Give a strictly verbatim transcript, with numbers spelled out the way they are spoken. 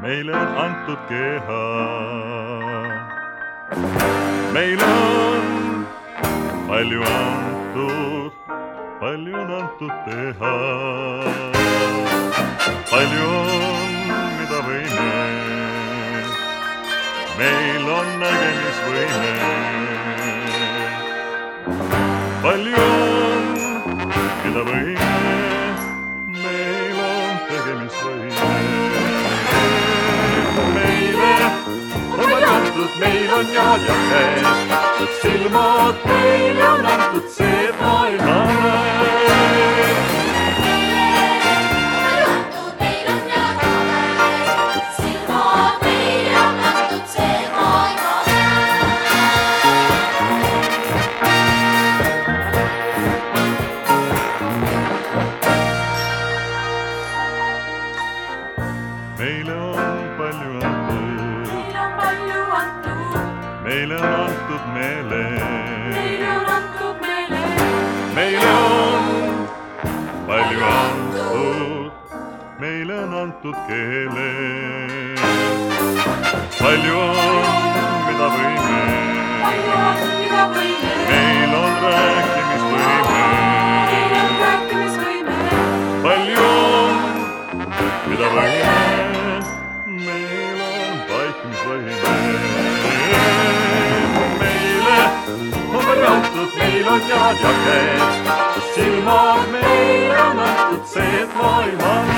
meile on antud keha. Meile on palju antud, palju on antud teha. Palju on, mida võime, meil on nägemisvõime. Palju on, mida võime, meil on tegemisvõime. Meile on palju antud, meil on jalad ja käes, silmad meile on antud, see maailma näeb. Meile on palju antud, meile on antud meele, meile on palju antud, meile on antud keele. Palju on, mida võime, meil on rääkimisvõime. Palju on, mida võime, meil on vaikimisvõime. Meile on palju antud, meil on jalad ja käes, silmad meile on antud, see, et maailma